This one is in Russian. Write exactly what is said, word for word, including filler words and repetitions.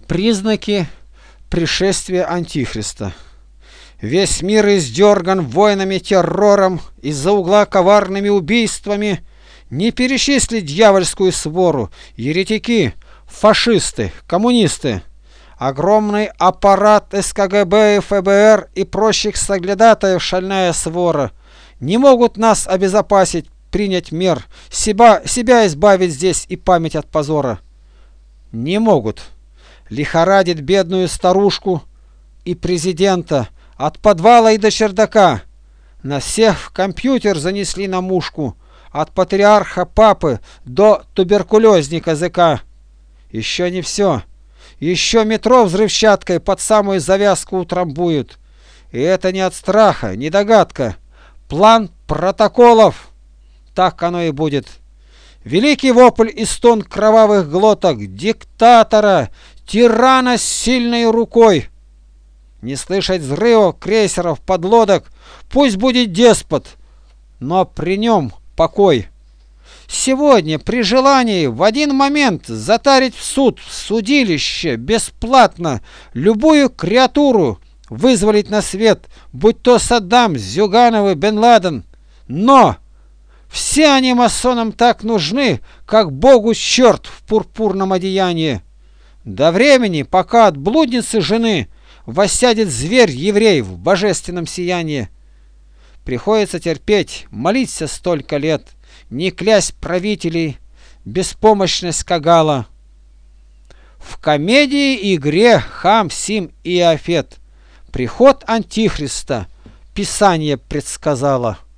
Признаки пришествия Антихриста. Весь мир издерган войнами, террором, из-за угла коварными убийствами. Не перечислить дьявольскую свору, еретики, фашисты, коммунисты. Огромный аппарат эс ка гэ бэ, эф бэ эр и прочих соглядатаев, шальная свора. Не могут нас обезопасить, принять мер, себя, себя избавить здесь и память от позора. Не могут. Лихорадит бедную старушку и президента от подвала и до чердака. На всех в компьютер занесли на мушку, от патриарха папы до туберкулезника языка. Еще не все. Еще метро взрывчаткой под самую завязку утрамбуют. И это не от страха, не догадка. План протоколов. Так оно и будет. Великий вопль и стон кровавых глоток, диктатора, тирана с сильной рукой. Не слышать взрывов крейсеров, подлодок, пусть будет деспот, но при нем покой. Сегодня при желании в один момент затарить в суд, в судилище, бесплатно любую креатуру вызволить на свет, будь то Саддам, Зюганов, Бен Ладен. Но все они масонам так нужны, как Богу черт в пурпурном одеянии. До времени, пока от блудницы жены воссядет зверь-еврей в божественном сиянии. Приходится терпеть, молиться столько лет, не клясть правителей, беспомощность Кагала. В комедии игре Хам, Сим и Иафет приход Антихриста Писание предсказало.